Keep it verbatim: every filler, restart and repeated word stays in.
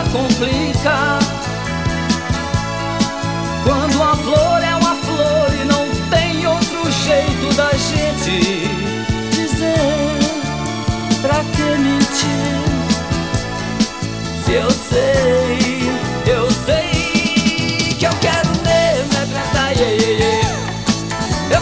complica. Quando a flor é uma flor e não tem outro jeito da gente dizer, pra que mentir se eu sei